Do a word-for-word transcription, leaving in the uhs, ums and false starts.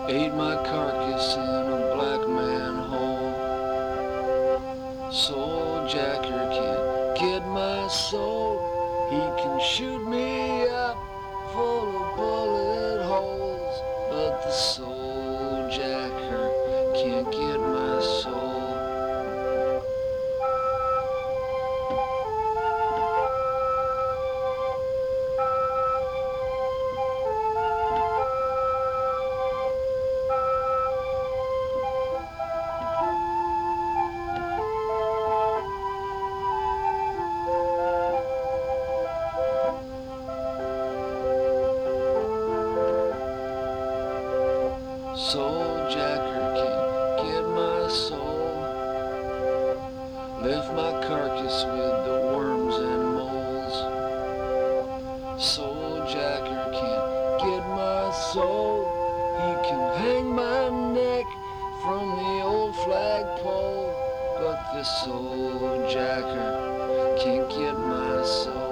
Ate my carcass in a black manhole. Soul jacker can't get my soul. He can shoot me up full of bullet holes, but the soul jacker can't get my soul. Soul jacker can't get my soul. Left my carcass with the worms and moles. Soul jacker can't get my soul. He can hang my neck from the old flagpole, but the soul jacker can't get my soul.